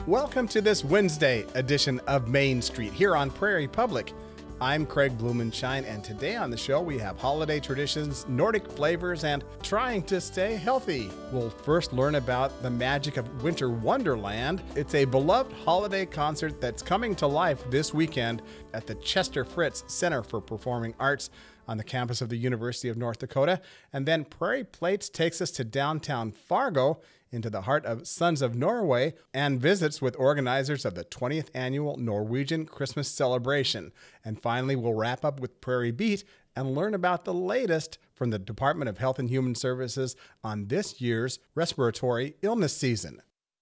Welcome to this Wednesday edition of Main Street here on Prairie Public. I'm Craig Blumenshine, and today on the show we have holiday traditions, Nordic flavors, and trying to stay healthy. We'll first learn about the magic of Winter Wonderland. It's a beloved holiday concert that's coming to life this weekend at the Chester Fritz Center for Performing Arts on the campus of the University of North Dakota. And then Prairie Plates takes us to downtown Fargo into the heart of Sons of Norway and visits with organizers of the 20th annual Norwegian Christmas celebration. And finally, we'll wrap up with Prairie Beat and learn about the latest from the Department of Health and Human Services on this year's respiratory illness season.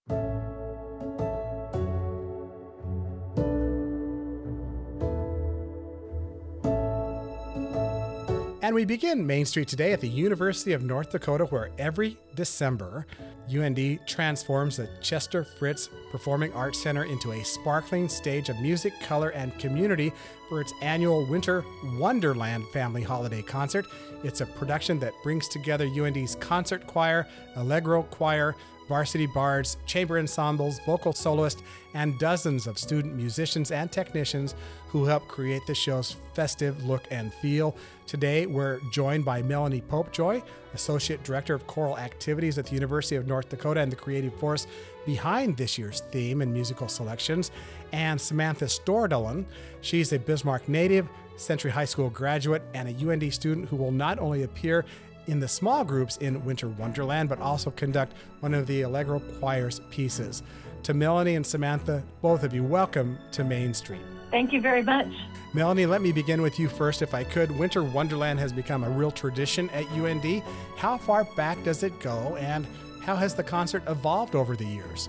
And we begin Main Street today at the University of North Dakota, where every December, UND transforms the Chester Fritz Performing Arts Center into a sparkling stage of music, color, and community for its annual Winter Wonderland Family Holiday Concert. It's a production that brings together UND's concert choir, Allegro Choir, varsity bards, chamber ensembles, vocal soloists, and dozens of student musicians and technicians who help create the show's festive look and feel. Today, we're joined by Melanie Popejoy, Associate Director of Choral Activities at the University of North Dakota and the creative force behind this year's theme and musical selections, and Samantha Stordahlin. She's a Bismarck native, Century High School graduate, and a UND student who will not only appear in the small groups in Winter Wonderland, but also conduct one of the Allegro Choir's pieces. To Melanie and Samantha, both of you, welcome to Main Street. Thank you very much. Melanie, let me begin with you first, if I could. Winter Wonderland has become a real tradition at UND. How far back does it go, and how has the concert evolved over the years?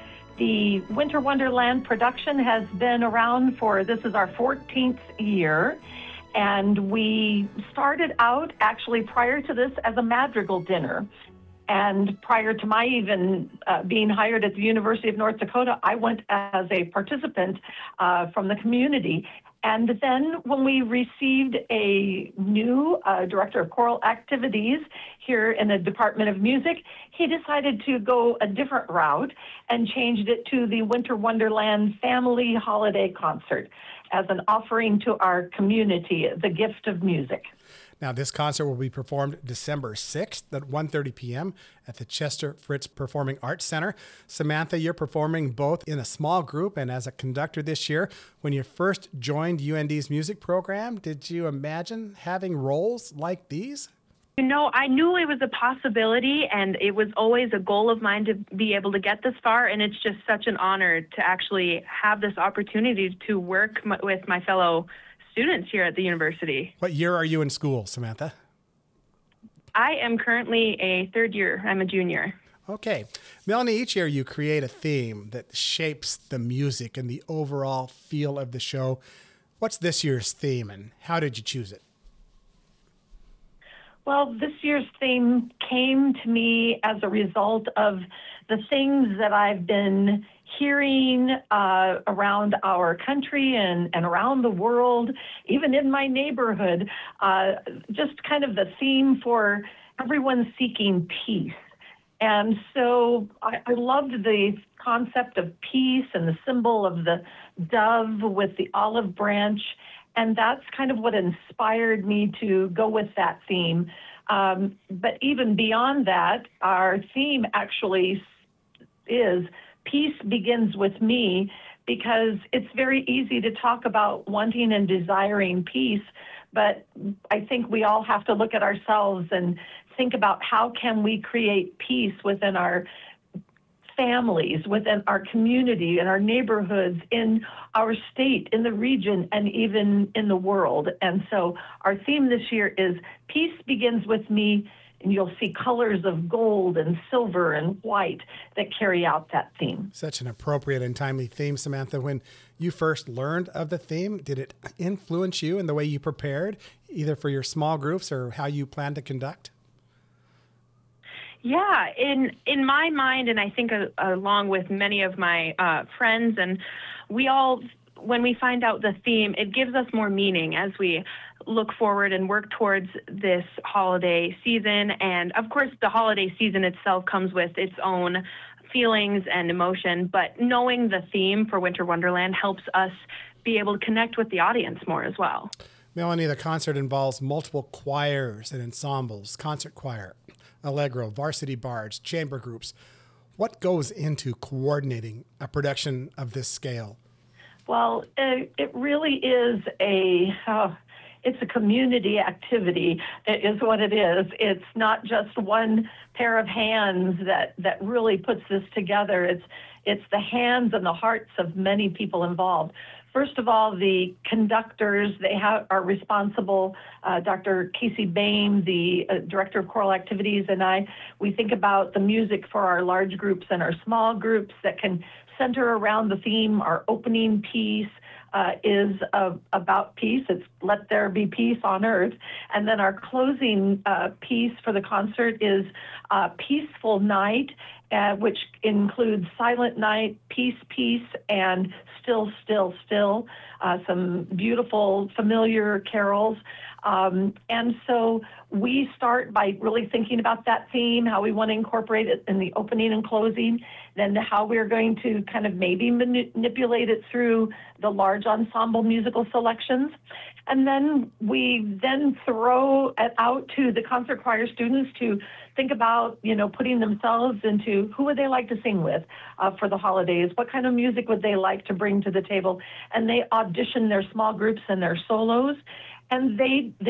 The Winter Wonderland production has been around this is our 14th year. And we started out actually prior to this as a madrigal dinner. And prior to my even being hired at the University of North Dakota, I went as a participant from the community. And then when we received a new director of choral activities here in the Department of Music, he decided to go a different route and changed it to the Winter Wonderland Family Holiday Concert as an offering to our community, the gift of music. Now, this concert will be performed December 6th at 1:30 p.m. at the Chester Fritz Performing Arts Center. Samantha, you're performing both in a small group and as a conductor this year. When you first joined UND's music program, did you imagine having roles like these? You know, I knew it was a possibility, and it was always a goal of mine to be able to get this far, and it's just such an honor to actually have this opportunity to work with my fellow students here at the university. What year are you in school, Samantha? I am currently a third year. I'm a junior. Okay. Melanie, each year you create a theme that shapes the music and the overall feel of the show. What's this year's theme, and how did you choose it? Well, this year's theme came to me as a result of the things that I've been hearing around our country and around the world, even in my neighborhood, just kind of the theme for everyone seeking peace. And so I loved the concept of peace and the symbol of the dove with the olive branch. And that's kind of what inspired me to go with that theme. But even beyond that, our theme actually is Peace Begins With Me, because it's very easy to talk about wanting and desiring peace. But I think we all have to look at ourselves and think about how can we create peace within our families, within our community, in our neighborhoods, in our state, in the region, and even in the world. And so our theme this year is Peace Begins With Me, and you'll see colors of gold and silver and white that carry out that theme. Such an appropriate and timely theme, Samantha. When you first learned of the theme, did it influence you in the way you prepared, either for your small groups or how you plan to conduct? Yeah, in my mind, and I think along with many of my friends, and we all, when we find out the theme, it gives us more meaning as we look forward and work towards this holiday season. And of course, the holiday season itself comes with its own feelings and emotion, but knowing the theme for Winter Wonderland helps us be able to connect with the audience more as well. Melanie, the concert involves multiple choirs and ensembles, concert choir, allegro, varsity bards, chamber groups. What goes into coordinating a production of this scale? Well, it really is it's a community activity, is what it is. It's not just one pair of hands that really puts this together. It's the hands and the hearts of many people involved. First of all, the conductors, are responsible. Dr. Casey Bain, the director of choral activities, and we think about the music for our large groups and our small groups that can center around the theme. Our opening piece is about peace. It's Let There Be Peace on Earth. And then our closing piece for the concert is Peaceful Night, which includes Silent Night, Peace, Peace, and Still, Still, Still, some beautiful, familiar carols. And so we start by really thinking about that theme, how we want to incorporate it in the opening and closing, then how we're going to kind of maybe manipulate it through the large ensemble musical selections. And then we throw it out to the concert choir students to think about, putting themselves into who would they like to sing with for the holidays? What kind of music would they like to bring to the table? And they audition their small groups and their solos. And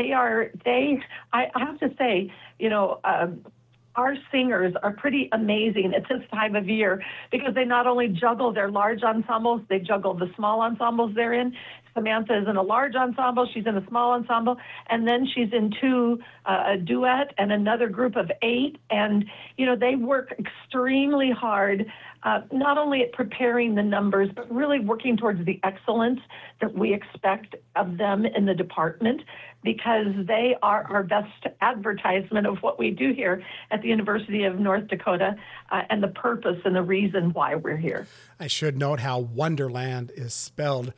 I have to say, our singers are pretty amazing at this time of year because they not only juggle their large ensembles, they juggle the small ensembles they're in. Samantha is in a large ensemble, she's in a small ensemble, and then she's in a duet and another group of 8. And, they work extremely hard, not only at preparing the numbers, but really working towards the excellence that we expect of them in the department, because they are our best advertisement of what we do here at the University of North Dakota and the purpose and the reason why we're here. I should note how Wonderland is spelled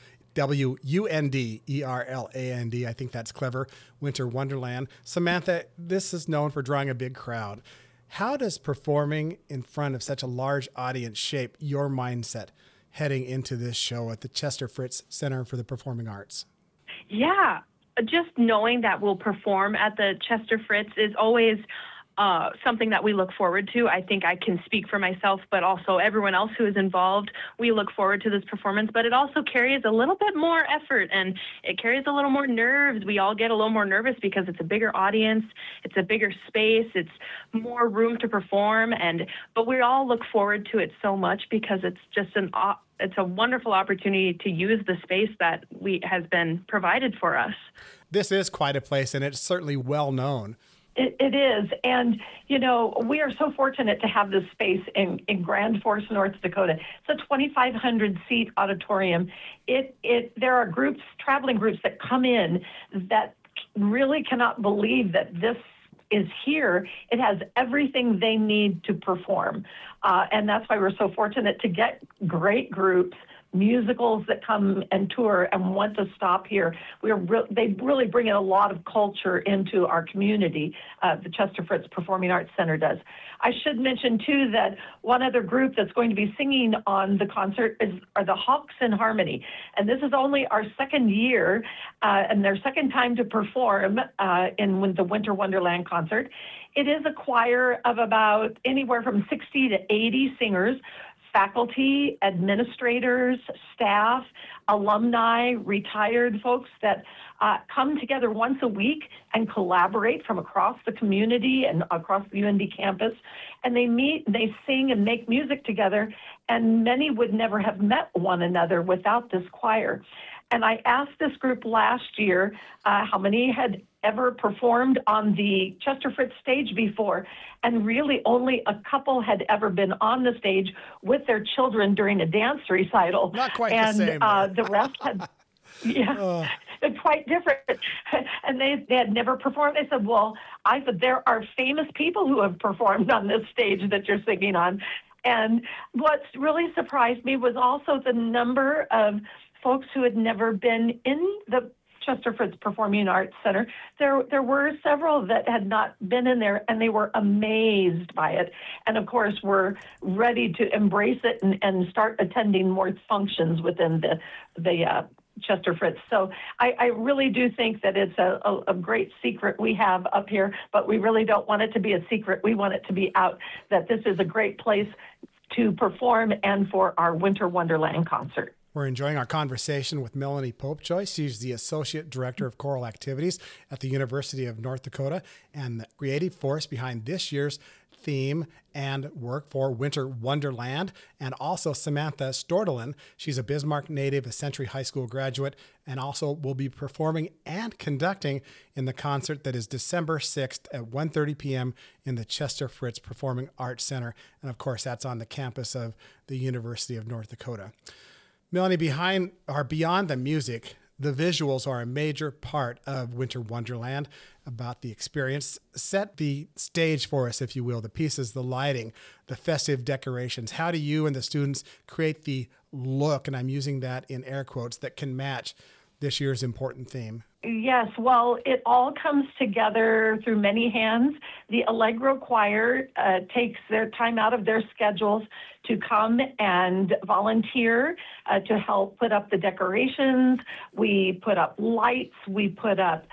Wunderland. I think that's clever. Winter Wonderland. Samantha, this is known for drawing a big crowd. How does performing in front of such a large audience shape your mindset heading into this show at the Chester Fritz Center for the Performing Arts? Yeah, just knowing that we'll perform at the Chester Fritz is always something that we look forward to. I think I can speak for myself, but also everyone else who is involved. We look forward to this performance, but it also carries a little bit more effort and it carries a little more nerves. We all get a little more nervous because it's a bigger audience, it's a bigger space, it's more room to perform, but we all look forward to it so much because it's just it's a wonderful opportunity to use the space that has been provided for us. This is quite a place, and it's certainly well known. It is. And, we are so fortunate to have this space in Grand Forks, North Dakota. It's a 2,500-seat auditorium. There are traveling groups that come in that really cannot believe that this is here. It has everything they need to perform. And that's why we're so fortunate to get great groups, musicals that come and tour and want to stop here. They really bring in a lot of culture into our community. The Chester Fritz Performing Arts Center does. I should mention, too, that one other group that's going to be singing on the concert are the Hawks in Harmony. And this is only our second year and their second time to perform in the Winter Wonderland concert. It is a choir of about anywhere from 60 to 80 singers, faculty, administrators, staff, alumni, retired folks that come together once a week and collaborate from across the community and across the UND campus. And they meet, they sing and make music together, and many would never have met one another without this choir. And I asked this group last year how many had ever performed on the Chester Fritz stage before, and really only a couple had ever been on the stage with their children during a dance recital. Not quite and, the same. The rest had, it's quite different. And they had never performed. They said, well, I said, there are famous people who have performed on this stage that you're singing on. And what's really surprised me was also the number of folks who had never been in the Chester Fritz Performing Arts Center, there were several that had not been in there, and they were amazed by it. And of course, were ready to embrace it and start attending more functions within the Chester Fritz. So I really do think that it's a great secret we have up here, but we really don't want it to be a secret. We want it to be out that this is a great place to perform and for our Winter Wonderland concert. We're enjoying our conversation with Melanie Popejoy. She's the Associate Director of Choral Activities at the University of North Dakota and the creative force behind this year's theme and work for Winter Wonderland. And also Samantha Stordelin. She's a Bismarck native, a Century High School graduate, and also will be performing and conducting in the concert that is December 6th at 1:30 p.m. in the Chester Fritz Performing Arts Center. And of course, that's on the campus of the University of North Dakota. Melanie, beyond the music, the visuals are a major part of Winter Wonderland. About the experience, set the stage for us, if you will, the pieces, the lighting, the festive decorations. How do you and the students create the look, and I'm using that in air quotes, that can match this year's important theme? Yes, well, it all comes together through many hands. The Allegro Choir takes their time out of their schedules to come and volunteer to help put up the decorations. We put up lights. We put up,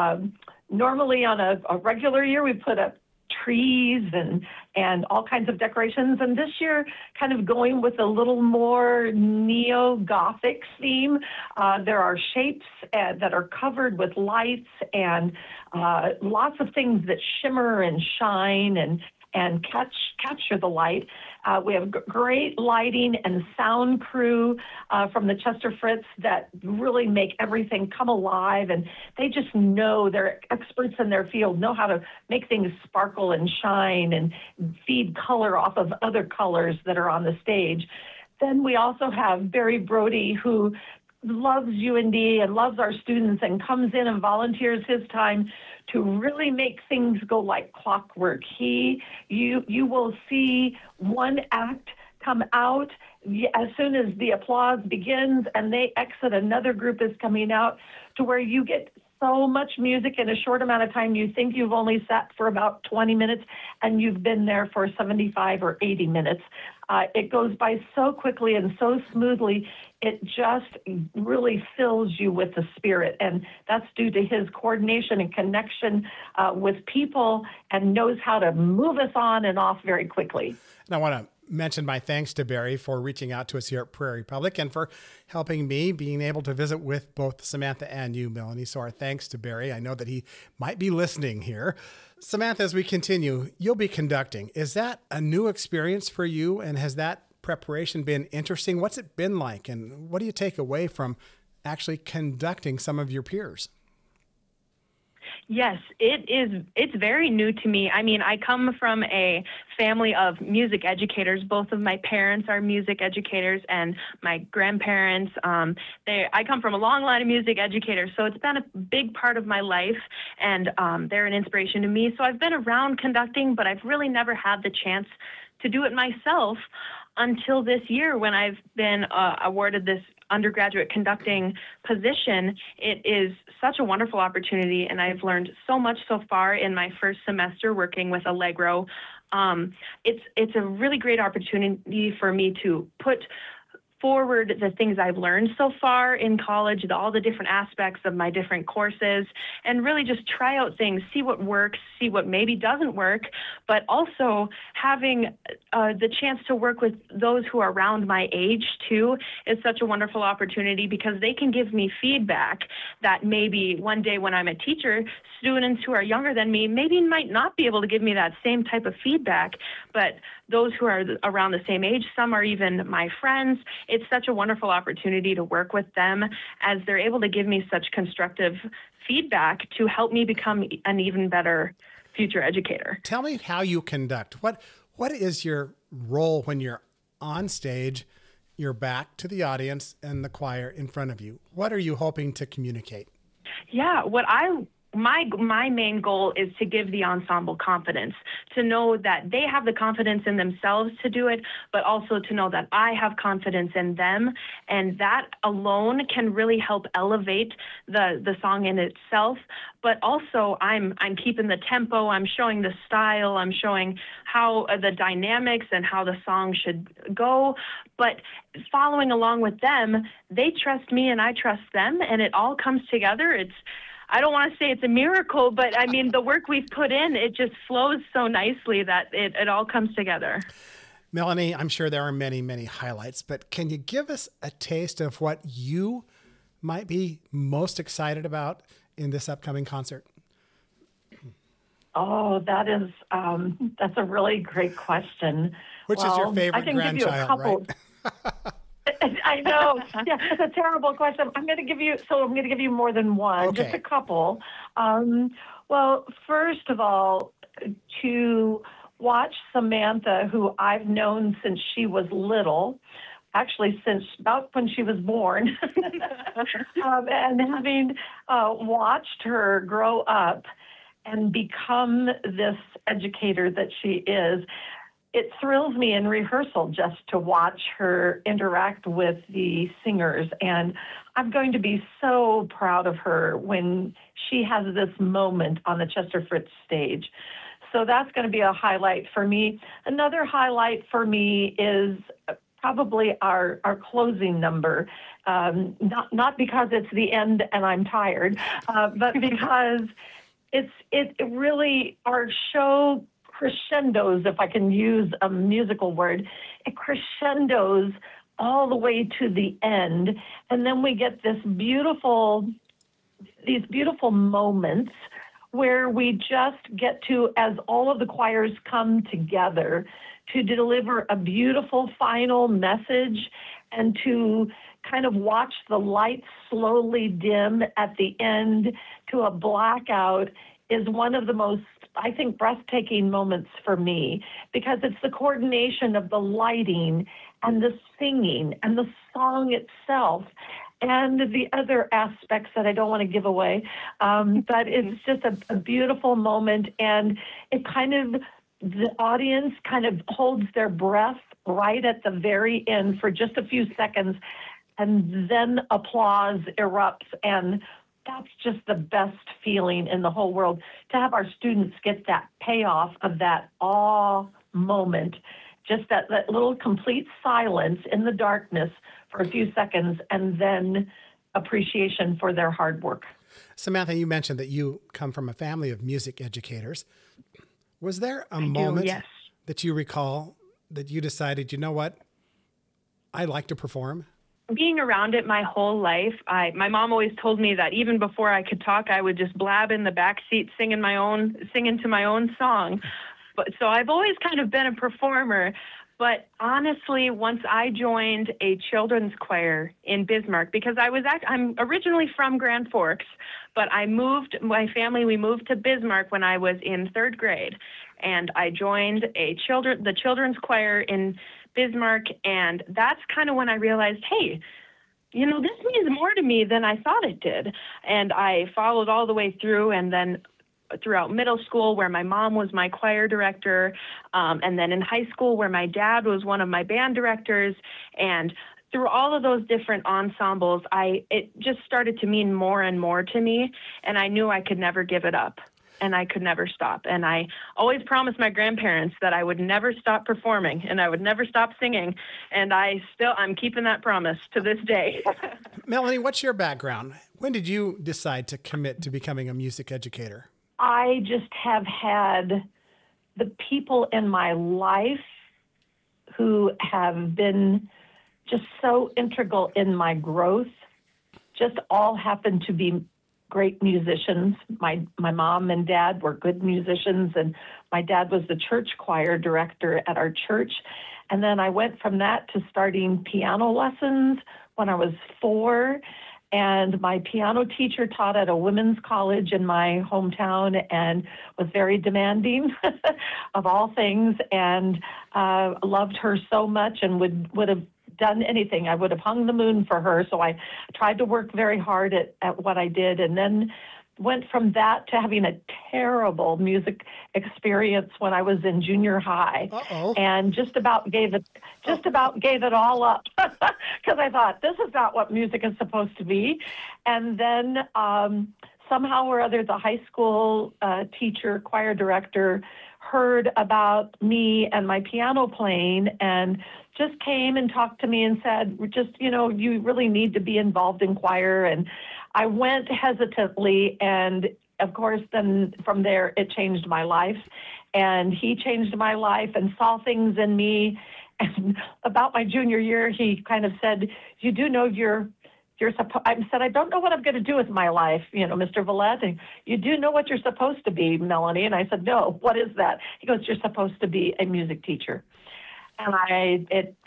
normally on a regular year, we put up trees and all kinds of decorations. And this year, kind of going with a little more neo-Gothic theme. There are shapes that are covered with lights and lots of things that shimmer and shine and capture the light. We have great lighting and sound crew from the Chester Fritz that really make everything come alive, and they just know, they're experts in their field, know how to make things sparkle and shine and feed color off of other colors that are on the stage. Then we also have Barry Brody, who loves UND and loves our students and comes in and volunteers his time to really make things go like clockwork. You will see one act come out as soon as the applause begins and they exit, another group is coming out, to where you get so much music in a short amount of time. You think you've only sat for about 20 minutes and you've been there for 75 or 80 minutes. It goes by so quickly and so smoothly. It just really fills you with the spirit. And that's due to his coordination and connection with people, and knows how to move us on and off very quickly. And I want to mention my thanks to Barry for reaching out to us here at Prairie Public and for helping me being able to visit with both Samantha and you, Melanie. So our thanks to Barry. I know that he might be listening here. Samantha, as we continue, you'll be conducting. Is that a new experience for you? And has that preparation been interesting? What's it been like? And what do you take away from actually conducting some of your peers? Yes, it is. It's very new to me. I mean, I come from a family of music educators. Both of my parents are music educators, and my grandparents. I come from a long line of music educators, so it's been a big part of my life, and they're an inspiration to me. So I've been around conducting, but I've really never had the chance to do it myself until this year when I've been awarded this undergraduate conducting position. It is such a wonderful opportunity, and I've learned so much so far in my first semester working with Allegro. It's a really great opportunity for me to put forward the things I've learned so far in college, all the different aspects of my different courses, and really just try out things, see what works, see what maybe doesn't work, but also having the chance to work with those who are around my age too is such a wonderful opportunity, because they can give me feedback that maybe one day when I'm a teacher, students who are younger than me maybe might not be able to give me that same type of feedback, but those who are around the same age, some are even my friends. It's such a wonderful opportunity to work with them as they're able to give me such constructive feedback to help me become an even better future educator. Tell me how you conduct. What is your role when you're on stage, you're back to the audience and the choir in front of you? What are you hoping to communicate? Yeah, what I my main goal is to give the ensemble confidence, to know that they have the confidence in themselves to do it, but also to know that I have confidence in them. And that alone can really help elevate the song in itself. But also I'm keeping the tempo, I'm showing the style, I'm showing how the dynamics and how the song should go. But following along with them, they trust me and I trust them, and it all comes together. I don't want to say it's a miracle, but I mean, the work we've put in, it just flows so nicely that it all comes together. Melanie, I'm sure there are many, many highlights, but can you give us a taste of what you might be most excited about in this upcoming concert? Oh, that's a really great question. Which is your favorite grandchild, right? I know. Yeah, it's a terrible question. I'm going to give you more than one, Okay. just a couple. Well, first of all, to watch Samantha, who I've known since she was little, actually since about when she was born, and having watched her grow up and become this educator that she is, it thrills me in rehearsal just to watch her interact with the singers. And I'm going to be so proud of her when she has this moment on the Chester Fritz stage. So that's going to be a highlight for me. Another highlight for me is probably our closing number. Not because it's the end and I'm tired, but because it really, our show crescendos, if I can use a musical word, it crescendos all the way to the end. And then we get these beautiful moments where we just get to, as all of the choirs come together, to deliver a beautiful final message and to kind of watch the lights slowly dim at the end to a blackout is one of the most, I think, breathtaking moments for me, because it's the coordination of the lighting and the singing and the song itself and the other aspects that I don't want to give away. But it's just a beautiful moment, and it the audience kind of holds their breath right at the very end for just a few seconds, and then applause erupts, and that's just the best feeling in the whole world, to have our students get that payoff of that awe moment, just that little complete silence in the darkness for a few seconds, and then appreciation for their hard work. Samantha, you mentioned that you come from a family of music educators. Was there a moment yes. that you recall that you decided, you know what, I like to perform? Being around it my whole life, my mom always told me that even before I could talk, I would just blab in the back seat singing to my own song. But so I've always kind of been a performer. But honestly, once I joined a children's choir in Bismarck, because I'm originally from Grand Forks, but we moved to Bismarck when I was in third grade, and I joined the children's choir in Bismarck, and that's kind of when I realized, hey, this means more to me than I thought it did. And I followed all the way through, and then throughout middle school, where my mom was my choir director, and then in high school, where my dad was one of my band directors. And through all of those different ensembles, it just started to mean more and more to me, and I knew I could never give it up. And I could never stop. And I always promised my grandparents that I would never stop performing and I would never stop singing. And I'm keeping that promise to this day. Melanie, what's your background? When did you decide to commit to becoming a music educator? I just have had the people in my life who have been just so integral in my growth, just all happen to be great musicians. My mom and dad were good musicians, and my dad was the church choir director at our church. And then I went from that to starting piano lessons when I was 4. And my piano teacher taught at a women's college in my hometown and was very demanding of all things, and loved her so much and would have done anything. I would have hung the moon for her. So I tried to work very hard at what I did. And then went from that to having a terrible music experience when I was in junior high, and just about gave it all up because I thought this is not what music is supposed to be. And then somehow or other, the high school teacher, choir director, heard about me and my piano playing and just came and talked to me and said, you really need to be involved in choir. And I went hesitantly, and of course, then from there, it changed my life. And he changed my life and saw things in me. And about my junior year, he kind of said, you do know I said, I don't know what I'm going to do with my life, Mr. Villette. You do know what you're supposed to be, Melanie. And I said, no, what is that? He goes, you're supposed to be a music teacher. And I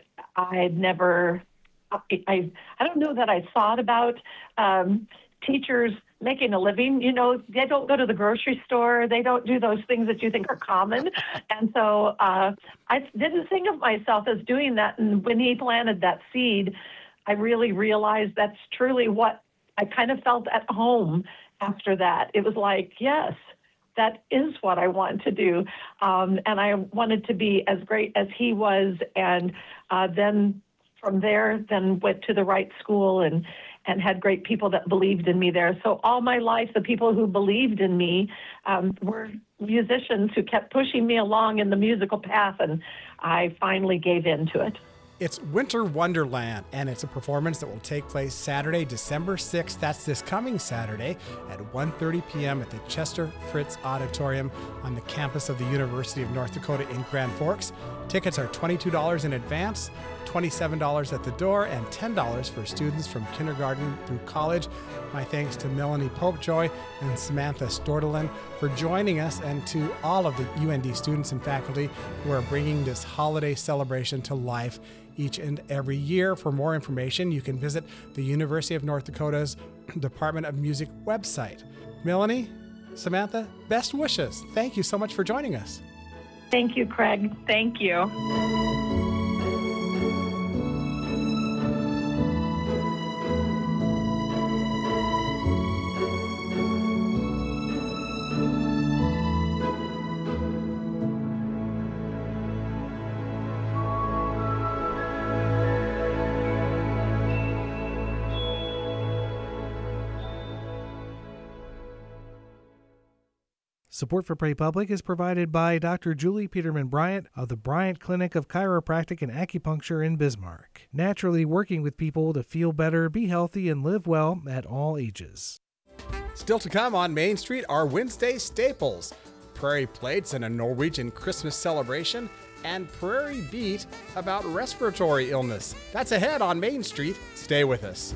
don't know that I thought about teachers making a living. They don't go to the grocery store. They don't do those things that you think are common. And so I didn't think of myself as doing that. And when he planted that seed, I really realized that's truly what I kind of felt at home after that. It was like, yes, that is what I want to do. And I wanted to be as great as he was. And then from there, went to the right school and had great people that believed in me there. So all my life, the people who believed in me were musicians who kept pushing me along in the musical path. And I finally gave in to it. It's Winter Wonderland, and it's a performance that will take place Saturday, December 6th. That's this coming Saturday at 1:30 p.m. at the Chester Fritz Auditorium on the campus of the University of North Dakota in Grand Forks. Tickets are $22 in advance, $27 at the door, and $10 for students from kindergarten through college. My thanks to Melanie Popejoy and Samantha Stordelin for joining us, and to all of the UND students and faculty who are bringing this holiday celebration to life each and every year. For more information, you can visit the University of North Dakota's Department of Music website. Melanie, Samantha, best wishes. Thank you so much for joining us. Thank you, Craig. Thank you. Support for Prairie Public is provided by Dr. Julie Peterman Bryant of the Bryant Clinic of Chiropractic and Acupuncture in Bismarck, naturally working with people to feel better, be healthy, and live well at all ages. Still to come on Main Street are Wednesday staples, Prairie Plates and a Norwegian Christmas celebration, and Prairie Beat about respiratory illness. That's ahead on Main Street. Stay with us.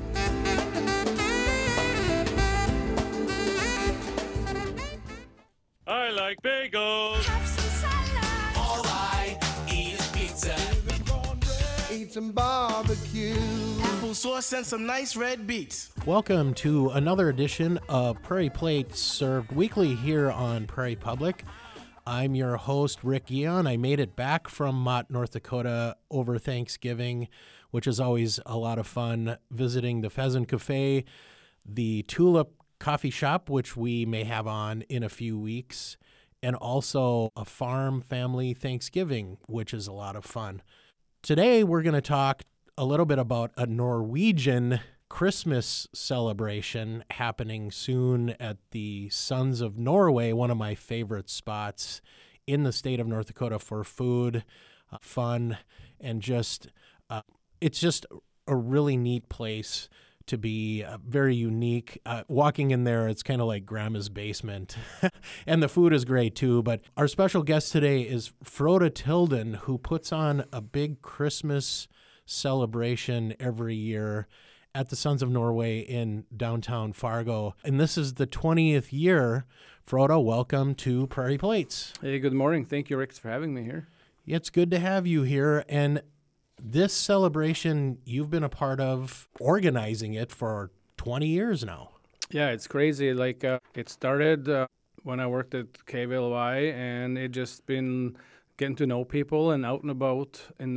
I like bagels. Have some salad. All I eat is pizza. Eat some barbecue. Applesauce and some nice red beets. Welcome to another edition of Prairie Plates, served weekly here on Prairie Public. I'm your host, Rick Guion. I made it back from Mott, North Dakota over Thanksgiving, which is always a lot of fun, visiting the Pheasant Cafe, the Tulip Coffee Shop, which we may have on in a few weeks, and also a farm family Thanksgiving, which is a lot of fun. Today, we're going to talk a little bit about a Norwegian Christmas celebration happening soon at the Sons of Norway, one of my favorite spots in the state of North Dakota for food, fun, and just it's just a really neat place to be, very unique. Walking in there, it's kind of like grandma's basement. And the food is great too. But our special guest today is Frode Tilden, who puts on a big Christmas celebration every year at the Sons of Norway in downtown Fargo. And this is the 20th year. Frode, welcome to Prairie Plates. Hey, good morning. Thank you, Rick, for having me here. It's good to have you here. And this celebration, you've been a part of organizing it for 20 years now. Yeah, it's crazy. It started when I worked at KVLY, and it just been getting to know people and out and about in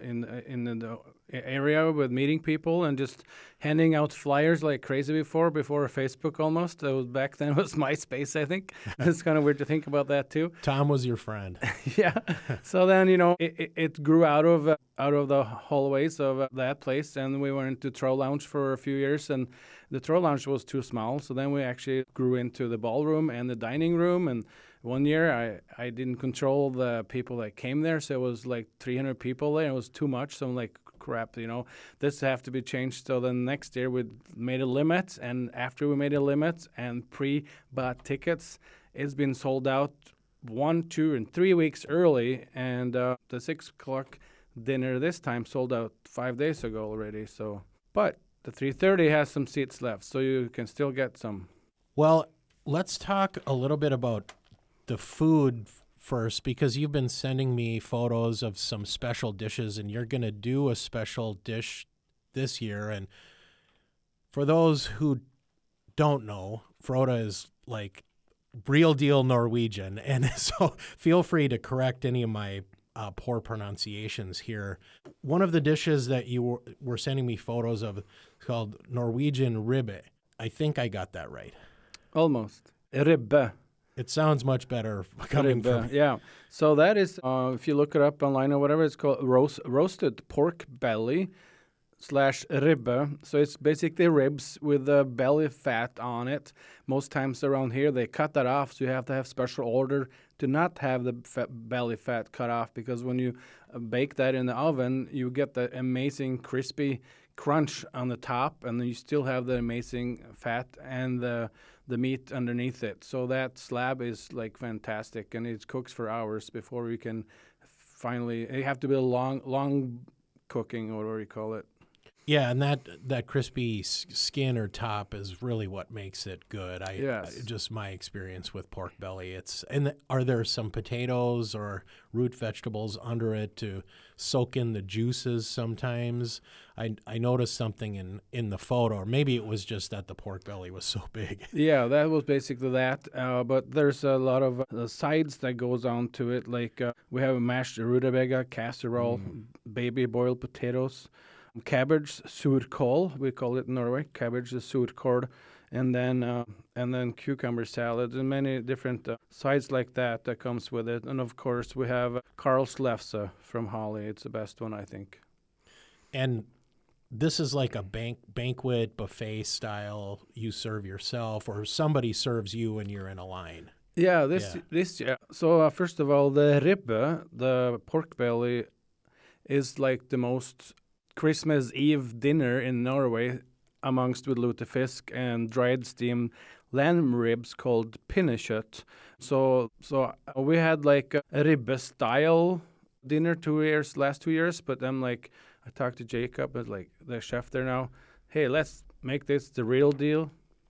the area with meeting people and just handing out flyers like crazy before Facebook almost. It was back then it was MySpace, I think. It's kind of weird to think about that too. Tom was your friend. Yeah. So then, it grew out of the hallways of that place, and we went into Troll Lounge for a few years, and the Troll Lounge was too small. So then we actually grew into the ballroom and the dining room. And one year I didn't control the people that came there, so it was like 300 people there. It was too much. So I'm like, crap, this have to be changed. So then next year we made a limit, and after we made a limit and pre-bought tickets, it's been sold out 1, 2, and 3 weeks early, and the 6 o'clock dinner this time sold out 5 days ago already. So, but the 3:30 has some seats left, so you can still get some. Well, let's talk a little bit about the food first, because you've been sending me photos of some special dishes, and you're going to do a special dish this year. And for those who don't know, Frode is like real deal Norwegian, and so feel free to correct any of my poor pronunciations here. One of the dishes that you were sending me photos of is called Norwegian ribbe. I think I got that right. Almost. Ribbe. It sounds much better coming from... Yeah. So that is, if you look it up online or whatever, it's called roasted pork belly / ribbe. So it's basically ribs with the belly fat on it. Most times around here, they cut that off, so you have to have special order to not have the belly fat cut off, because when you bake that in the oven, you get the amazing crispy crunch on the top, and then you still have the amazing fat and the meat underneath it. So that slab is like fantastic, and it cooks for hours before we can finally. It have to be a long cooking, or whatever you call it. Yeah, and that crispy skin or top is really what makes it good. Just my experience with pork belly. Are there some potatoes or root vegetables under it to soak in the juices sometimes? I noticed something in the photo, or maybe it was just that the pork belly was so big. Yeah, that was basically that. But there's a lot of sides that goes on to it. Like we have a mashed rutabaga casserole, baby boiled potatoes, cabbage surkål, we call it in Norway. Cabbage is surkål, and then cucumber salad and many different sides like that comes with it. And of course we have Karl's lefse from Holly. It's the best one, I think. And this is like a banquet buffet style. You serve yourself, or somebody serves you when you're in a line. Yeah, this. So first of all, the ribbe, the pork belly, is like the most Christmas Eve dinner in Norway, amongst with lutefisk and dried steamed lamb ribs called pinnekjøtt. So we had like a ribbe style dinner last 2 years, but then like I talked to Jacob, as like the chef there now, hey, let's make this the real deal.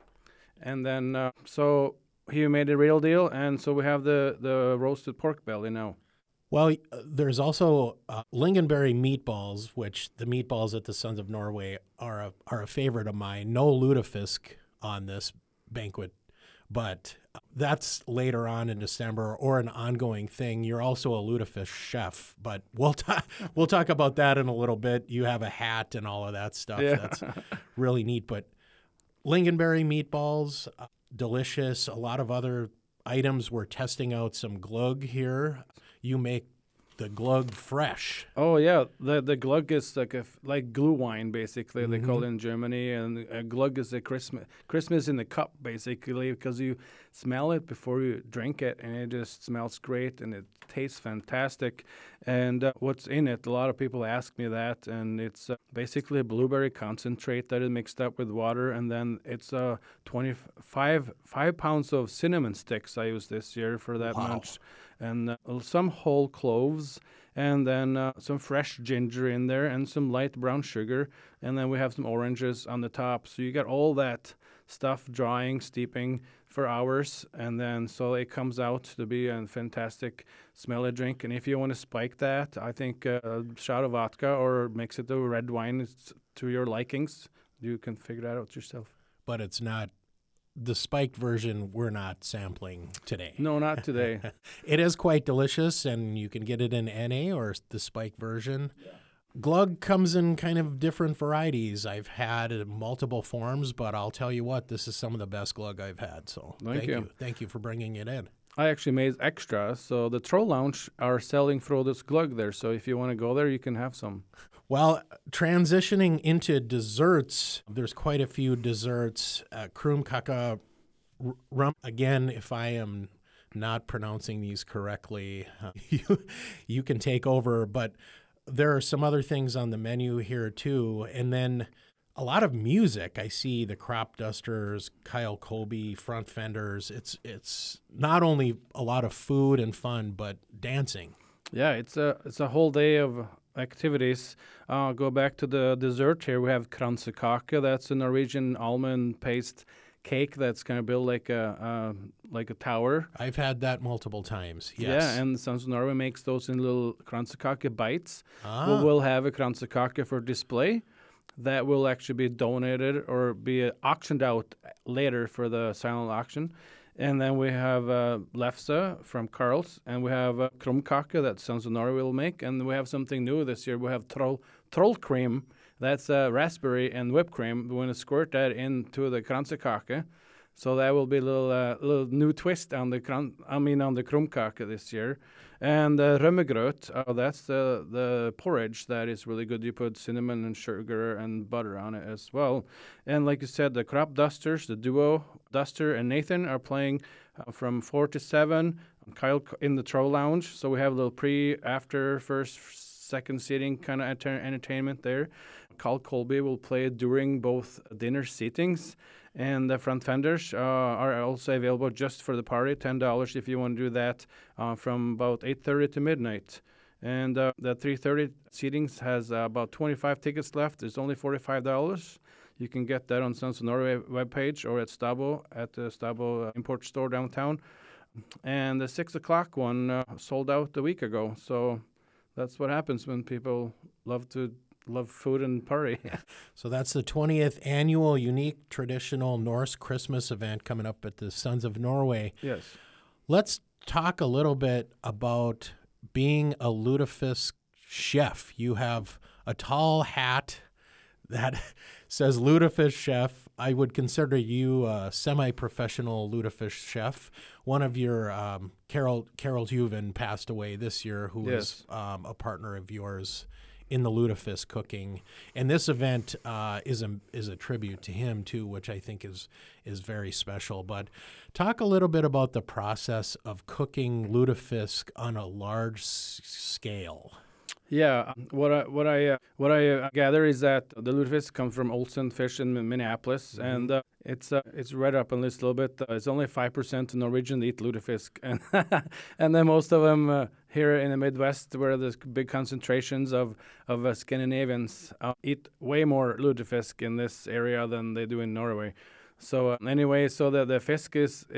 And then so he made a real deal, and so we have the roasted pork belly now. Well, there's also lingonberry meatballs, which the meatballs at the Sons of Norway are a favorite of mine. No lutefisk on this banquet, but that's later on in December, or an ongoing thing. You're also a lutefisk chef, but we'll talk about that in a little bit. You have a hat and all of that stuff. Yeah. That's really neat. But lingonberry meatballs, delicious. A lot of other items. We're testing out some glögg here. You make the glögg fresh. Oh yeah, the glögg is like glue wine basically. They call it in Germany, and glögg is a Christmas in the cup basically, because you smell it before you drink it, and it just smells great and it tastes fantastic. And what's in it? A lot of people ask me that, and it's basically a blueberry concentrate that is mixed up with water, and then it's 5 pounds of cinnamon sticks I used this year for that much. And some whole cloves, and then some fresh ginger in there, and some light brown sugar, and then we have some oranges on the top. So you get all that stuff drying, steeping for hours, and then so it comes out to be a fantastic smelly drink. And if you want to spike that, I think a shot of vodka or mix it to red wine to your likings. You can figure that out yourself. But it's not the spiked version we're not sampling today. No, not today. It is quite delicious, and you can get it in NA or the spiked version. Glug comes in kind of different varieties. I've had multiple forms, but I'll tell you what, this is some of the best glug I've had. So Thank you. Thank you for bringing it in. I actually made extra. So the Troll Lounge are selling Frodo's glug there. So if you want to go there, you can have some. Well, transitioning into desserts, there's quite a few desserts. Krumkaka rum. Again, if I am not pronouncing these correctly, you can take over. But there are some other things on the menu here too. And then a lot of music. I see the Crop Dusters, Kyle Colby, Front Fenders. It's not only a lot of food and fun, but dancing. Yeah, it's a whole day of activities. Go back to the dessert here. We have kransekake. That's a Norwegian almond paste cake that's going to build like a tower. I've had that multiple times. Yes. Yeah, and Sons of Norway makes those in little kransekake bites. Ah. We'll have a kransekake for display that will actually be donated or be auctioned out later for the silent auction. And then we have lefse from Carl's, and we have krumkake that Sons of Norway will make, and we have something new this year. We have troll cream. That's raspberry and whipped cream. We're going to squirt that into the kransekake. So that will be a little new twist on the krumkake this year. And rømmegrøt, that's the porridge that is really good. You put cinnamon and sugar and butter on it as well. And like you said, the Crop Dusters, the duo Duster and Nathan are playing from 4 to 7. Kyle in the Troll Lounge. So we have a little pre, after, first, second seating kind of entertainment there. Kyle Colby will play during both dinner seatings. And the Front Fenders are also available just for the party, $10 if you want to do that from about 8:30 to midnight. And the 3:30 seatings has about 25 tickets left. There's only $45. You can get that on Sons of Norway webpage or at Stabo, at the Stabo import store downtown. And the 6 o'clock one sold out a week ago. So that's what happens when people love food and party. So that's the 20th annual unique traditional Norse Christmas event coming up at the Sons of Norway. Yes. Let's talk a little bit about being a lutefisk chef. You have a tall hat that says lutefisk chef. I would consider you a semi-professional lutefisk chef. One of your, Carol Huven passed away this year, who was a partner of yours in the lutefisk cooking, and this event is a tribute to him too, which I think is very special. But talk a little bit about the process of cooking lutefisk on a large scale. Yeah, what I gather is that the lutefisk come from Olsen Fish in Minneapolis, and it's read up on this a little bit. It's only 5% Norwegian eat lutefisk, and then most of them here in the Midwest, where there's big concentrations of Scandinavians, eat way more lutefisk in this area than they do in Norway. So anyway, so the fisk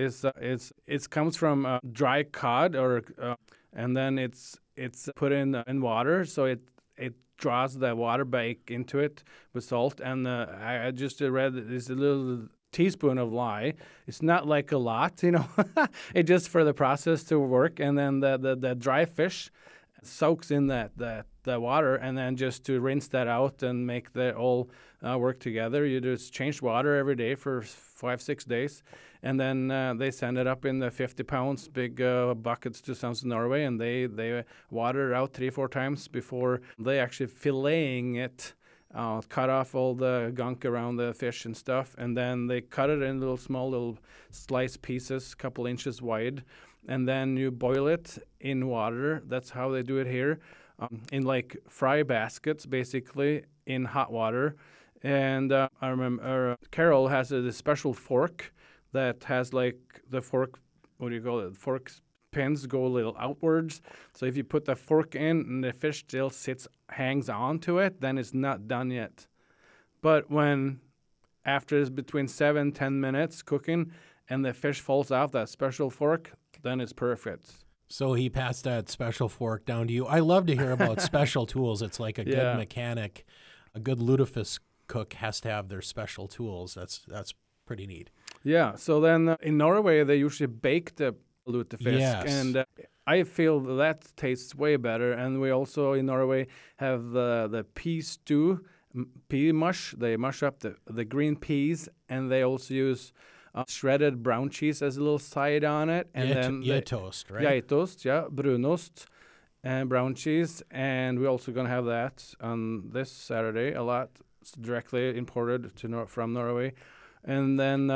it comes from dry cod, and then it's put in water, so it draws the water back into it with salt. And I just read there's a little teaspoon of lye. It's not like a lot, It's just for the process to work. And then the dry fish soaks in that water, and then just to rinse that out and make that all work together, you just change water every day for 5-6 days, and then they send it up in the 50 pounds big buckets to Sons of Norway, and they water it out 3-4 times before they actually filleting it. Cut off all the gunk around the fish and stuff, and then they cut it in small little slice pieces, couple inches wide, and then you boil it in water. That's how they do it here, in like fry baskets, basically, in hot water. And I remember Carol has this special fork that has like the fork, what do you call it? Fork pins go a little outwards. So if you put the fork in and the fish still hangs on to it, then it's not done yet. But when after it's between 7-10 minutes cooking and the fish falls off that special fork, then it's perfect. So he passed that special fork down to you. I love to hear about special tools. It's like a good mechanic. A good lutefisk cook has to have their special tools. That's pretty neat. Yeah. So then in Norway, they usually bake the lutefisk. Yes. And I feel that tastes way better. And we also in Norway have the pea stew, pea mush. They mush up the green peas, and they also use shredded brown cheese as a little side on it. And then Geitost, right? Geitost, yeah, brunost and brown cheese. And we're also going to have that on this Saturday a lot. It's directly imported from Norway. And then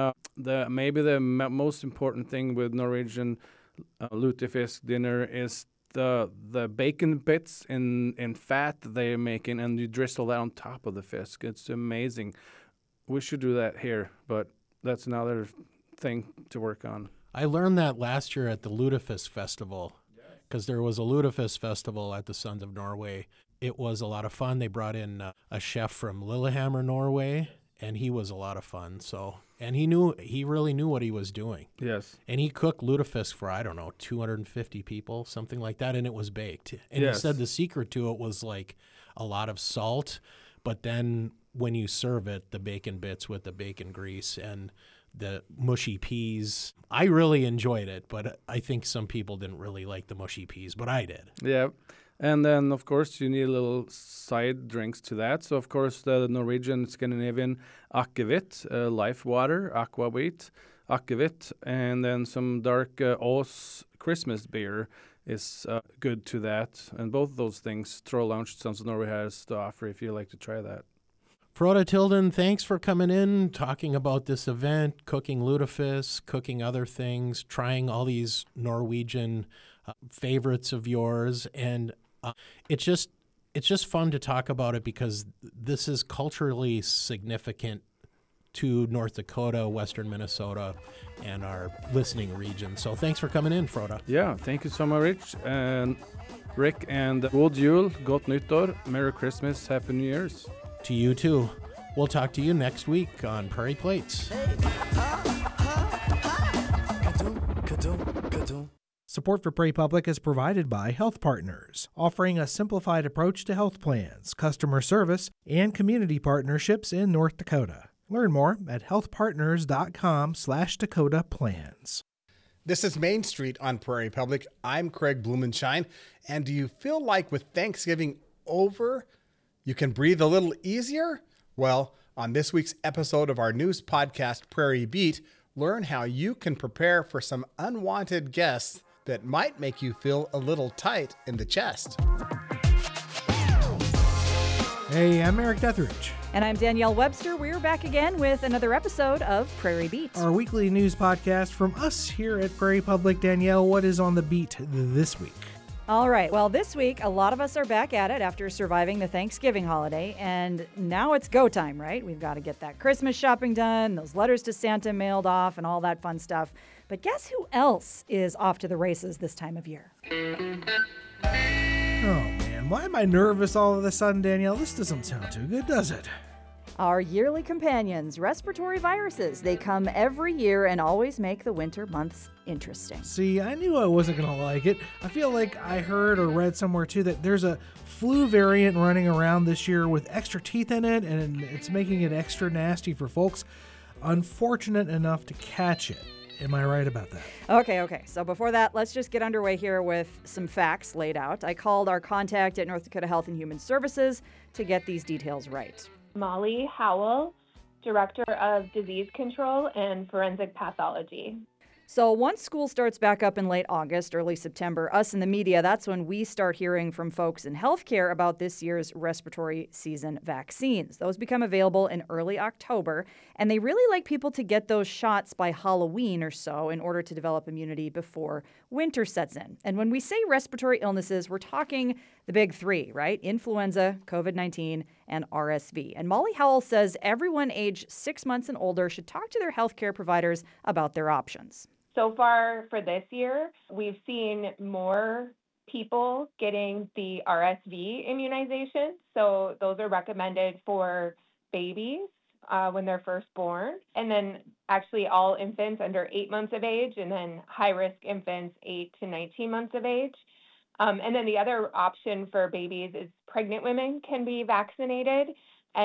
the most important thing with Norwegian lutefisk dinner is the bacon bits in fat that they're making, and you drizzle that on top of the fisk. It's amazing. We should do that here, but that's another thing to work on. I learned that last year at the Lutefisk Festival, because there was a Lutefisk Festival at the Sons of Norway. It was a lot of fun. They brought in a chef from Lillehammer, Norway, and he was a lot of fun. So, and he really knew what he was doing. Yes. And he cooked lutefisk for, I don't know, 250 people, something like that, and it was baked. And he said the secret to it was like a lot of salt, but then when you serve it, the bacon bits with the bacon grease and the mushy peas. I really enjoyed it, but I think some people didn't really like the mushy peas, but I did. Yeah. And then, of course, you need little side drinks to that. So, of course, the Norwegian, Scandinavian akevitt, life water, aqua wheat, akevitt, and then some dark Ås Christmas beer is good to that. And both of those things, Troll Lounge Sons of Norway has to offer if you'd like to try that. Frode Tilden, thanks for coming in, talking about this event, cooking lutefisk, cooking other things, trying all these Norwegian favorites of yours, and it's just fun to talk about it because this is culturally significant to North Dakota, Western Minnesota, and our listening region. So thanks for coming in, Frode. Yeah, thank you so much, Rich and Rick, and God Jul, Gott Nyttår, Merry Christmas, Happy New Year's. To you too. We'll talk to you next week on Prairie Plates. Support for Prairie Public is provided by Health Partners, offering a simplified approach to health plans, customer service, and community partnerships in North Dakota. Learn more at healthpartners.com/Dakota Plans. This is Main Street on Prairie Public. I'm Craig Blumenshine. And do you feel like with Thanksgiving over, you can breathe a little easier? Well, on this week's episode of our news podcast, Prairie Beat, learn how you can prepare for some unwanted guests that might make you feel a little tight in the chest. Hey, I'm Eric Detheridge. And I'm Danielle Webster. We're back again with another episode of Prairie Beat. Our weekly news podcast from us here at Prairie Public. Danielle, what is on the beat this week? All right. Well, this week, a lot of us are back at it after surviving the Thanksgiving holiday. And now it's go time, right? We've got to get that Christmas shopping done, those letters to Santa mailed off, and all that fun stuff. But guess who else is off to the races this time of year? Oh, man. Why am I nervous all of a sudden, Danielle? This doesn't sound too good, does it? Our yearly companions, respiratory viruses. They come every year and always make the winter months interesting. See, I knew I wasn't going to like it. I feel like I heard or read somewhere, too, that there's a flu variant running around this year with extra teeth in it, and it's making it extra nasty for folks unfortunate enough to catch it. Am I right about that? Okay. So before that, let's just get underway here with some facts laid out. I called our contact at North Dakota Health and Human Services to get these details right. Molly Howell, Director of Disease Control and Forensic Pathology. So once school starts back up in late August, early September, us in the media, that's when we start hearing from folks in healthcare about this year's respiratory season vaccines. Those become available in early October, and they really like people to get those shots by Halloween or so in order to develop immunity before winter sets in. And when we say respiratory illnesses, we're talking the big three, right? Influenza, COVID-19, and RSV. And Molly Howell says everyone aged 6 months and older should talk to their healthcare providers about their options. So far for this year, we've seen more people getting the RSV immunization. So those are recommended for babies when they're first born, and then actually all infants under 8 months of age, and then high-risk infants 8 to 19 months of age. And then the other option for babies is pregnant women can be vaccinated. And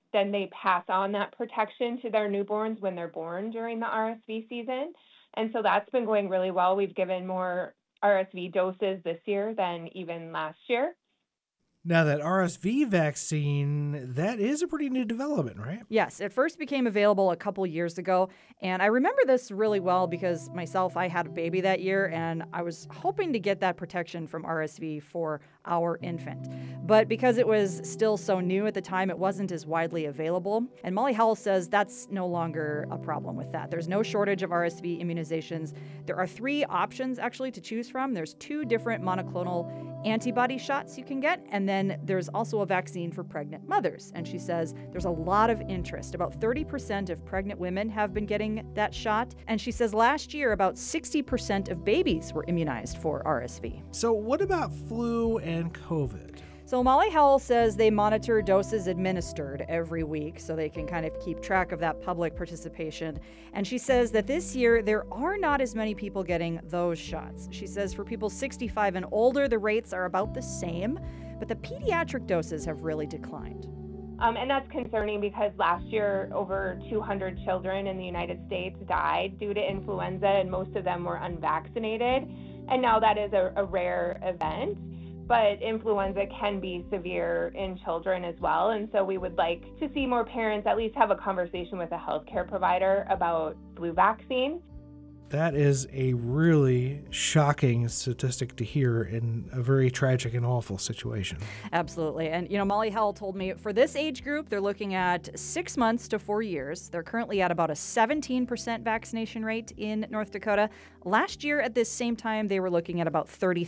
then they pass on that protection to their newborns when they're born during the RSV season. And so that's been going really well. We've given more RSV doses this year than even last year. Now, that RSV vaccine, that is a pretty new development, right? Yes, it first became available a couple years ago, and I remember this really well because myself, I had a baby that year, and I was hoping to get that protection from RSV for our infant. But because it was still so new at the time, it wasn't as widely available. And Molly Howell says that's no longer a problem with that. There's no shortage of RSV immunizations. There are 3 options actually to choose from. There's 2 different monoclonal antibody shots you can get, and then there's also a vaccine for pregnant mothers. And she says there's a lot of interest. About 30% of pregnant women have been getting that shot. And she says last year, about 60% of babies were immunized for RSV. So what about flu and COVID? So Molly Howell says they monitor doses administered every week so they can kind of keep track of that public participation. And she says that this year there are not as many people getting those shots. She says for people 65 and older, the rates are about the same, but the pediatric doses have really declined. And that's concerning because last year, over 200 children in the United States died due to influenza, and most of them were unvaccinated. And now that is a rare event. But influenza can be severe in children as well. And so we would like to see more parents at least have a conversation with a healthcare provider about flu vaccine. That is a really shocking statistic to hear in a very tragic and awful situation. Absolutely. And, Molly Howell told me for this age group, they're looking at 6 months to 4 years. They're currently at about a 17% vaccination rate in North Dakota. Last year at this same time, they were looking at about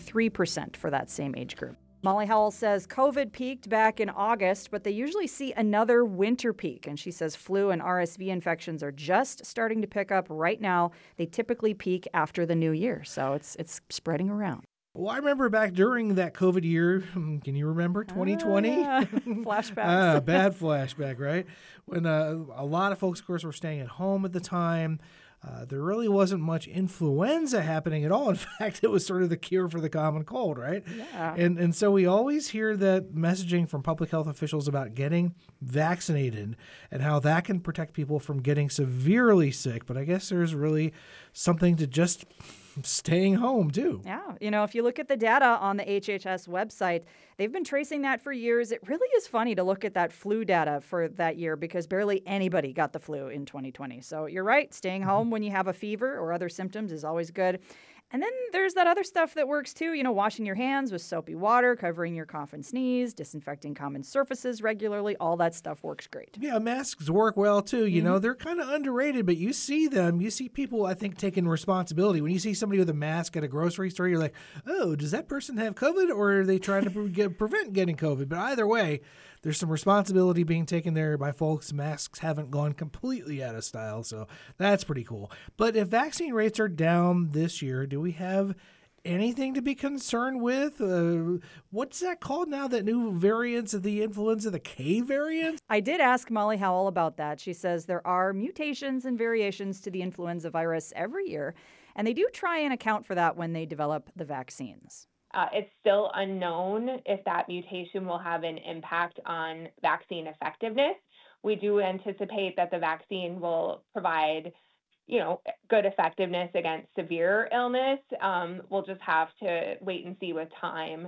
33% for that same age group. Molly Howell says COVID peaked back in August, but they usually see another winter peak. And she says flu and RSV infections are just starting to pick up right now. They typically peak after the new year, so it's spreading around. Well, I remember back during that COVID year, can you remember 2020? Flashbacks. Bad flashback, right? When a lot of folks, of course, were staying at home at the time. There really wasn't much influenza happening at all. In fact, it was sort of the cure for the common cold, right? Yeah. And so we always hear that messaging from public health officials about getting vaccinated and how that can protect people from getting severely sick. But I guess there's really something to just staying home, too. Yeah. If you look at the data on the HHS website, they've been tracing that for years. It really is funny to look at that flu data for that year because barely anybody got the flu in 2020. So you're right. Staying home when you have a fever or other symptoms is always good. And then there's that other stuff that works too, washing your hands with soapy water, covering your cough and sneeze, disinfecting common surfaces regularly. All that stuff works great. Yeah, masks work well too. They're kind of underrated, but you see them. You see people, I think, taking responsibility. When you see somebody with a mask at a grocery store, you're like, oh, does that person have COVID or are they trying to prevent getting COVID? But either way, there's some responsibility being taken there by folks. Masks haven't gone completely out of style, so that's pretty cool. But if vaccine rates are down this year, do we have anything to be concerned with? What's that called now, that new variants of the influenza, the K variant? I did ask Molly Howell about that. She says there are mutations and variations to the influenza virus every year, and they do try and account for that when they develop the vaccines. It's still unknown if that mutation will have an impact on vaccine effectiveness. We do anticipate that the vaccine will provide, good effectiveness against severe illness. We'll just have to wait and see with time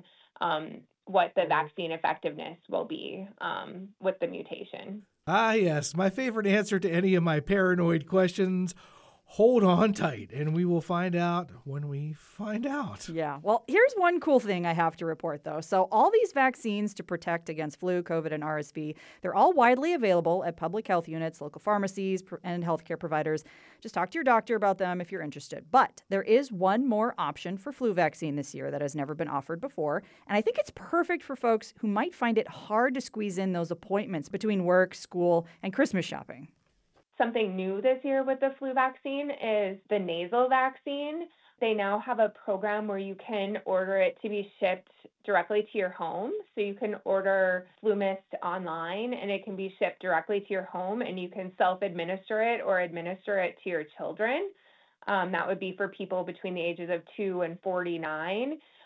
what the vaccine effectiveness will be with the mutation. Ah, yes. My favorite answer to any of my paranoid questions. Hold on tight, and we will find out when we find out. Yeah. Well, here's one cool thing I have to report, though. So all these vaccines to protect against flu, COVID, and RSV, they're all widely available at public health units, local pharmacies, and healthcare providers. Just talk to your doctor about them if you're interested. But there is one more option for flu vaccine this year that has never been offered before. And I think it's perfect for folks who might find it hard to squeeze in those appointments between work, school, and Christmas shopping. Something new this year with the flu vaccine is the nasal vaccine. They now have a program where you can order it to be shipped directly to your home. So you can order FluMist online and it can be shipped directly to your home and you can self-administer it or administer it to your children. That would be for people between the ages of 2 and 49.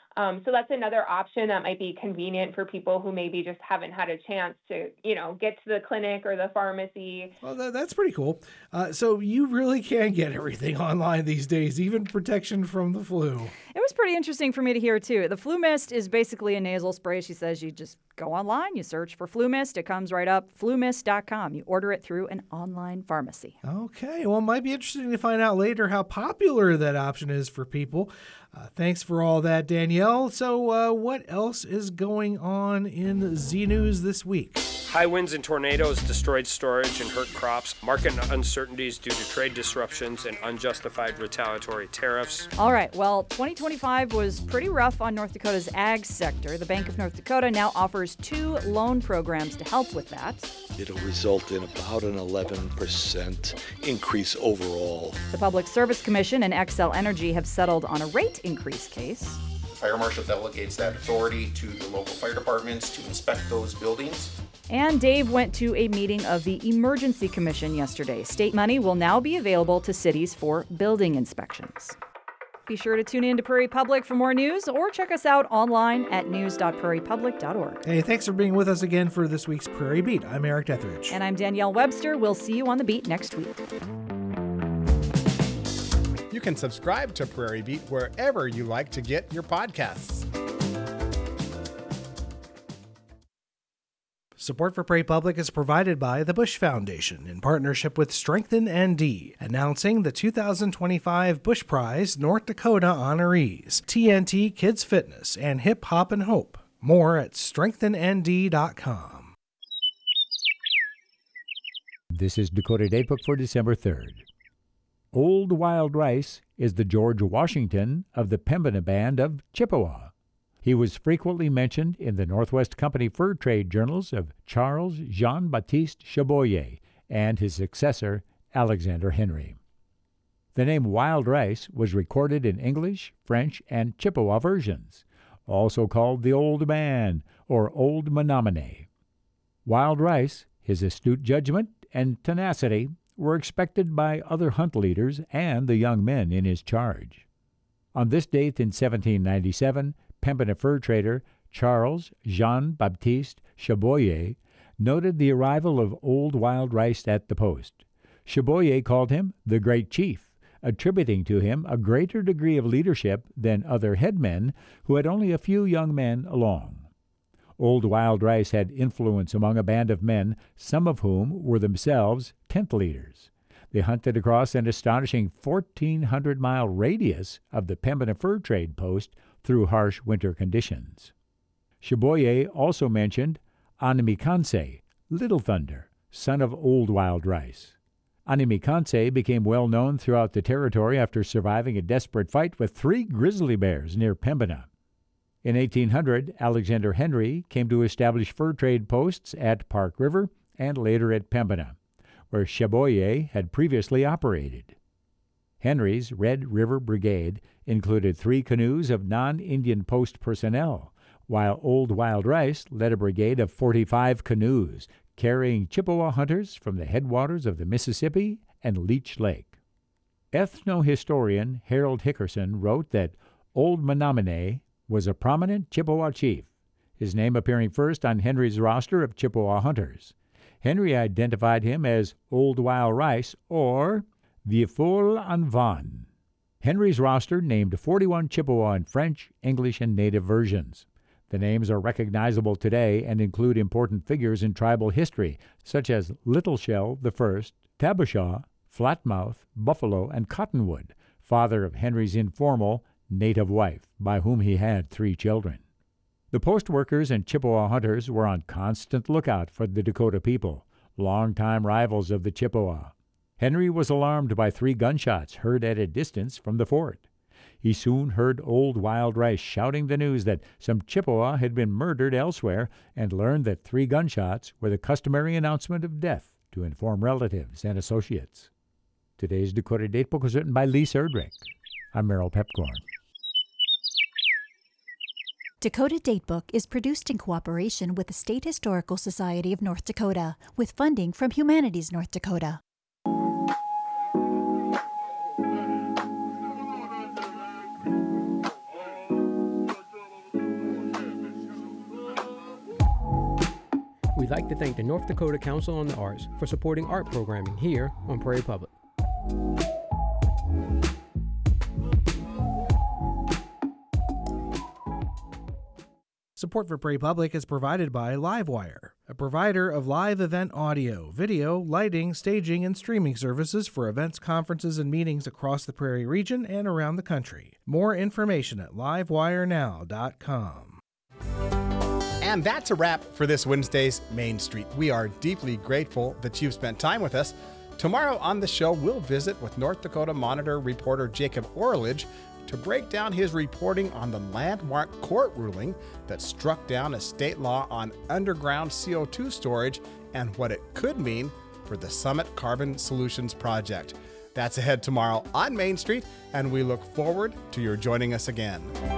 So that's another option that might be convenient for people who maybe just haven't had a chance to, get to the clinic or the pharmacy. Well, that's pretty cool. So you really can get everything online these days, even protection from the flu. It was pretty interesting for me to hear, too. The Flu Mist is basically a nasal spray. She says you just go online, you search for Flu Mist. It comes right up, flumist.com. You order it through an online pharmacy. Okay, well, it might be interesting to find out later how popular that option is for people. Thanks for all that, Danielle. So what else is going on in Z News this week? High winds and tornadoes destroyed storage and hurt crops. Market uncertainties due to trade disruptions and unjustified retaliatory tariffs. All right, well, 2025 was pretty rough on North Dakota's ag sector. The Bank of North Dakota now offers 2 loan programs to help with that. It'll result in about an 11% increase overall. The Public Service Commission and Xcel Energy have settled on a rate increase case. Fire Marshal delegates that authority to the local fire departments to inspect those buildings. And Dave went to a meeting of the Emergency Commission yesterday. State money will now be available to cities for building inspections. Be sure to tune in to Prairie Public for more news or check us out online at news.prairiepublic.org. Hey, thanks for being with us again for this week's Prairie Beat. I'm Eric Etheridge. And I'm Danielle Webster. We'll see you on the beat next week. You can subscribe to Prairie Beat wherever you like to get your podcasts. Support for Prairie Public is provided by the Bush Foundation in partnership with Strengthen ND, announcing the 2025 Bush Prize North Dakota honorees, TNT Kids Fitness and Hip Hop and Hope. More at strengthennd.com. This is Dakota Datebook for December 3rd. Old Wild Rice is the George Washington of the Pembina Band of Chippewa. He was frequently mentioned in the Northwest Company fur trade journals of Charles Jean-Baptiste Chaboyer and his successor, Alexander Henry. The name Wild Rice was recorded in English, French, and Chippewa versions, also called the Old Man or Old Menominee. Wild Rice, his astute judgment, and tenacity were expected by other hunt leaders and the young men in his charge. On this date in 1797, Pembina fur trader Charles Jean-Baptiste Chaboyer noted the arrival of Old Wild Rice at the post. Chaboyer called him the Great Chief, attributing to him a greater degree of leadership than other headmen who had only a few young men along. Old Wild Rice had influence among a band of men, some of whom were themselves tent leaders. They hunted across an astonishing 1,400-mile radius of the Pembina fur trade post through harsh winter conditions. Chaboyer also mentioned Animikanse, Little Thunder, son of Old Wild Rice. Animikanse became well known throughout the territory after surviving a desperate fight with 3 grizzly bears near Pembina. In 1800, Alexander Henry came to establish fur trade posts at Park River and later at Pembina, where Chaboyer had previously operated. Henry's Red River Brigade included 3 canoes of non-Indian post personnel, while Old Wild Rice led a brigade of 45 canoes, carrying Chippewa hunters from the headwaters of the Mississippi and Leech Lake. Ethno-historian Harold Hickerson wrote that Old Menominee was a prominent Chippewa chief, his name appearing first on Henry's roster of Chippewa hunters. Henry identified him as Old Wild Rice or Vieux en Van. Henry's roster named 41 Chippewa in French, English, and native versions. The names are recognizable today and include important figures in tribal history, such as Little Shell I, Tabushaw, Flatmouth, Buffalo, and Cottonwood, father of Henry's informal native wife, by whom he had 3 children. The post workers and Chippewa hunters were on constant lookout for the Dakota people, longtime rivals of the Chippewa. Henry was alarmed by 3 gunshots heard at a distance from the fort. He soon heard Old Wild Rice shouting the news that some Chippewa had been murdered elsewhere and learned that 3 gunshots were the customary announcement of death to inform relatives and associates. Today's Dakota Datebook was written by Lisa Erdrich. I'm Merrill Pepcorn. Dakota Datebook is produced in cooperation with the State Historical Society of North Dakota, with funding from Humanities North Dakota. We'd like to thank the North Dakota Council on the Arts for supporting art programming here on Prairie Public. Support for Prairie Public is provided by Livewire, a provider of live event audio, video, lighting, staging, and streaming services for events, conferences, and meetings across the Prairie region and around the country. More information at livewirenow.com. And that's a wrap for this Wednesday's Main Street. We are deeply grateful that you've spent time with us. Tomorrow on the show, we'll visit with North Dakota Monitor reporter Jacob Orledge to break down his reporting on the landmark court ruling that struck down a state law on underground CO2 storage and what it could mean for the Summit Carbon Solutions Project. That's ahead tomorrow on Main Street, and we look forward to your joining us again.